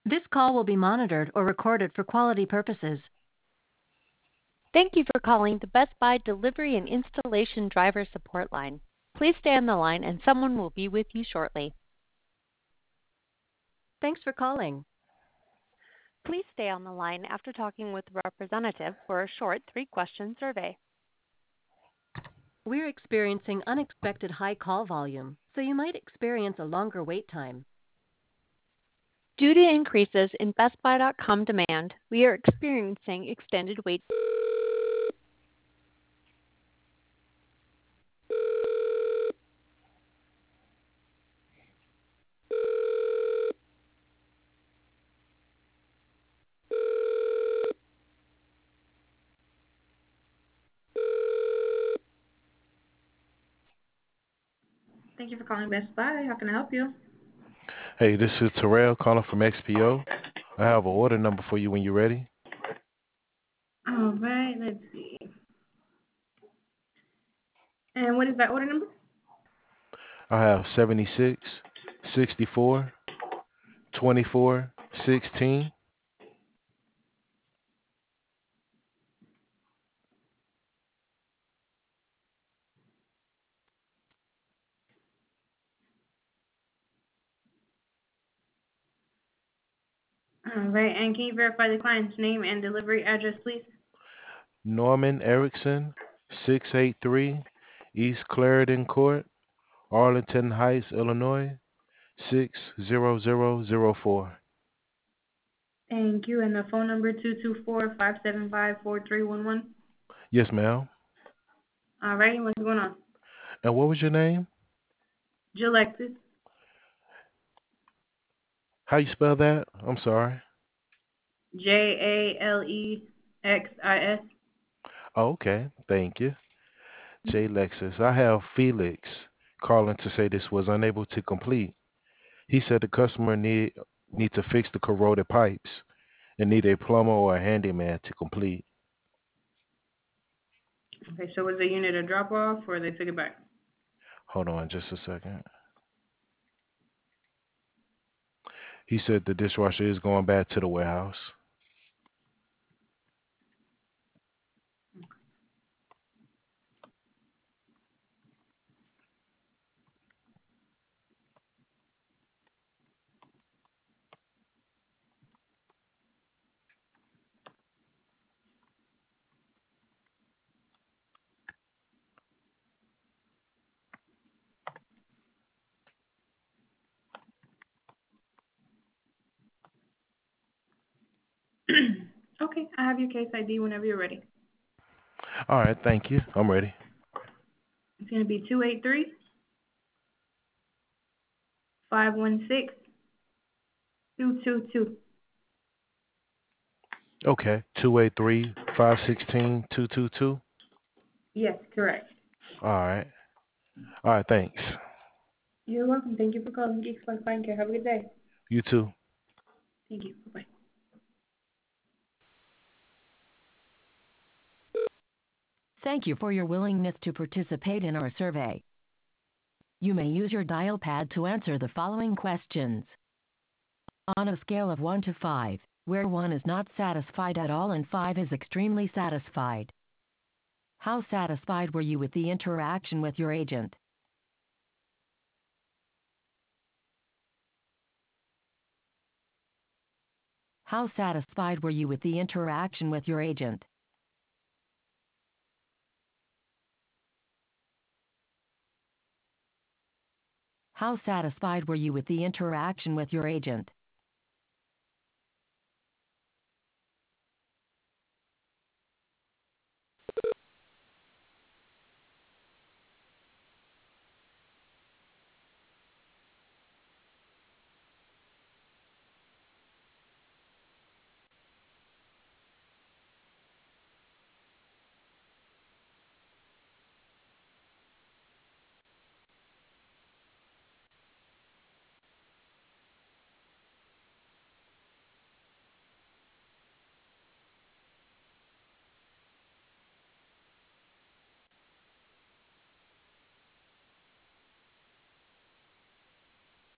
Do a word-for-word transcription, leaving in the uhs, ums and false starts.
This call will be monitored or recorded for quality purposes. Thank you for calling the Best Buy Delivery and Installation Driver Support Line. Please stay on the line and someone will be with you shortly. Thanks for calling. Please stay on the line after talking with the representative for a short three-question survey. We're experiencing unexpected high call volume, so you might experience a longer wait time. Due to increases in Best Buy dot com demand, we are experiencing extended wait. Thank you for calling Best Buy. How can I help you? Hey, this is Terrell calling from X P O. I have an order number for you when you're ready. All right, let's see. And what is that order number? I have seventy-six, sixty-four, twenty-four, sixteen. All right, and can you verify the client's name and delivery address, please? Norman Erickson, six eighty-three East Clarendon Court, Arlington Heights, Illinois, six zero zero zero four. Thank you, and the phone number two two four, five seven five, four three one one. Yes, ma'am. All right, what's going on? And what was your name? Jalexis. How you spell that? I'm sorry. J A L E X I S. Oh, okay. Thank you. J Lexus. I have Felix calling to say this was unable to complete. He said the customer need need to fix the corroded pipes and need a plumber or a handyman to complete. Okay, so was the unit a drop off or they took it back? Hold on just a second. He said the dishwasher is going back to the warehouse. Okay, I have your case I D whenever you're ready. All right, thank you. I'm ready. It's going to be two eight three, five one six, two two two. Okay. two eight three, five one six, two two two. Yes, correct. All right. All right, thanks. You're welcome. Thank you for calling Geeks Fun Fine Care. Have a good day. You too. Thank you. Bye-bye. Thank you for your willingness to participate in our survey. You may use your dial pad to answer the following questions. On a scale of one to five, where one is not satisfied at all and five is extremely satisfied, how satisfied were you with the interaction with your agent? How satisfied were you with the interaction with your agent? How satisfied were you with the interaction with your agent?